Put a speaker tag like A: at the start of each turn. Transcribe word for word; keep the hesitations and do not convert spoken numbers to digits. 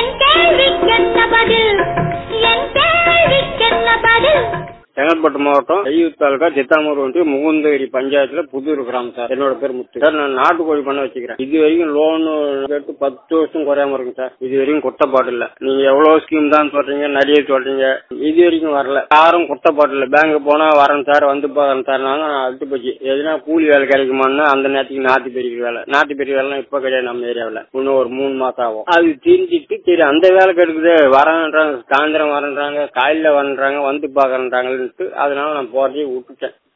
A: செங்கல்பட்டு மாவட்டம் ஐயூர் தாலுகா சித்தாமூர் ஒன்றிய முகுந்தகிரி பஞ்சாயத்துல புதூர் கிராமம் சார். என்னோட பேர் முத்து சார். நான் நாட்டுக்கோழி பண்ண வச்சுக்கிறேன். இது வரைக்கும் லோனு கேட்டு பத்து வருஷம் குறையாம இருக்கு சார். இது வரைக்கும் குட்டப்பாடு இல்ல. நீங்க எவ்வளவு ஸ்கீம் தான் சொல்றீங்க, நிறைய சொல்றீங்க, இது வரைக்கும் வரல. யாரும் குட்டப்பாடு இல்ல. பேங்க் போனா வரேன் சார், வந்து போறேன் சார். நாங்க அழுத்து போச்சு. எதுனா கூலி வேலை கிடைக்குமான்னு அந்த நேரத்துக்கு நாட்டு பெரிய வேலை நாட்டு பெரிய வேலை இப்ப கிடையாது நம்ம ஏரியாவில். இன்னும் ஒரு மூணு மாசம் ஆகும். அது தெரிஞ்சிட்டு சரி அந்த வேலை கிடைக்குது வரேன்றாங்க, சாயந்தரம் வரேன்றாங்க, காலையில வரேன்றாங்க, வந்து பாக்குறேன்றாங்க. அதனால நான் போறதையே விட்டுட்டேன்.